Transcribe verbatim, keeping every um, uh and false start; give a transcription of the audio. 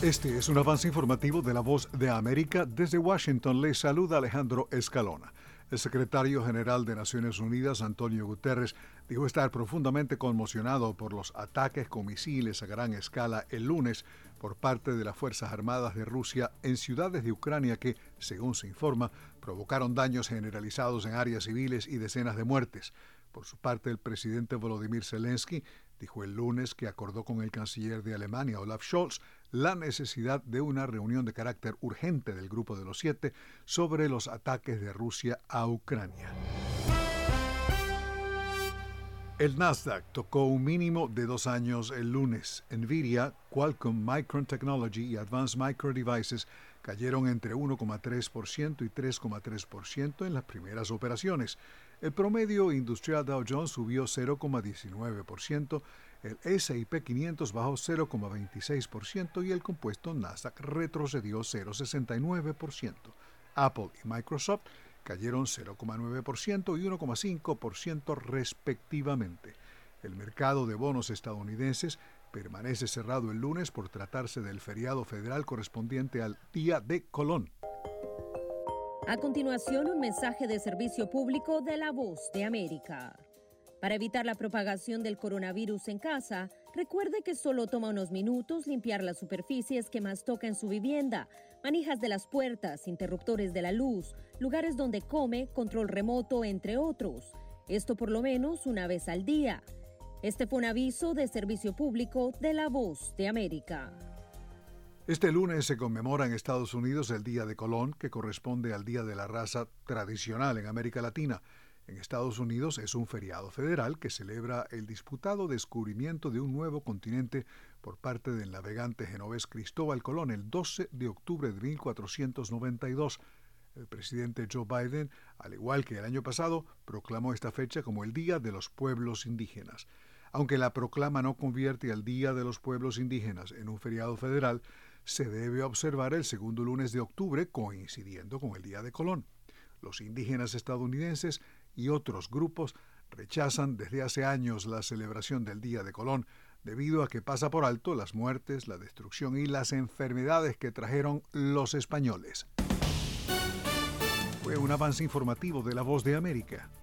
Este es un avance informativo de La Voz de América. Desde Washington les saluda Alejandro Escalona. El secretario general de Naciones Unidas, Antonio Guterres, dijo estar profundamente conmocionado por los ataques con misiles a gran escala el lunes por parte de las Fuerzas Armadas de Rusia en ciudades de Ucrania que, según se informa, provocaron daños generalizados en áreas civiles y decenas de muertes. Por su parte, el presidente Volodymyr Zelensky dijo el lunes que acordó con el canciller de Alemania, Olaf Scholz, la necesidad de una reunión de carácter urgente del Grupo de los Siete sobre los ataques de Rusia a Ucrania. El Nasdaq tocó un mínimo de dos años el lunes. Nvidia, Qualcomm, Micron Technology y Advanced Micro Devices cayeron entre uno coma tres por ciento y tres coma tres por ciento en las primeras operaciones. El promedio industrial Dow Jones subió cero coma diecinueve por ciento, el ese y pe quinientos bajó cero coma veintiséis por ciento y el compuesto Nasdaq retrocedió cero coma sesenta y nueve por ciento. Apple y Microsoft cayeron cero coma nueve por ciento y uno coma cinco por ciento respectivamente. El mercado de bonos estadounidenses permanece cerrado el lunes por tratarse del feriado federal correspondiente al Día de Colón. A continuación, un mensaje de servicio público de La Voz de América. Para evitar la propagación del coronavirus en casa, recuerde que solo toma unos minutos limpiar las superficies que más toca en su vivienda, manijas de las puertas, interruptores de la luz, lugares donde come, control remoto, entre otros. Esto por lo menos una vez al día. Este fue un aviso de servicio público de La Voz de América. Este lunes se conmemora en Estados Unidos el Día de Colón, que corresponde al Día de la Raza tradicional en América Latina. En Estados Unidos es un feriado federal que celebra el disputado descubrimiento de un nuevo continente por parte del navegante genovés Cristóbal Colón el doce de octubre de mil cuatrocientos noventa y dos. El presidente Joe Biden, al igual que el año pasado, proclamó esta fecha como el Día de los Pueblos Indígenas. Aunque la proclama no convierte al Día de los Pueblos Indígenas en un feriado federal, se debe observar el segundo lunes de octubre coincidiendo con el Día de Colón. Los indígenas estadounidenses y otros grupos rechazan desde hace años la celebración del Día de Colón debido a que pasa por alto las muertes, la destrucción y las enfermedades que trajeron los españoles. Fue un avance informativo de La Voz de América.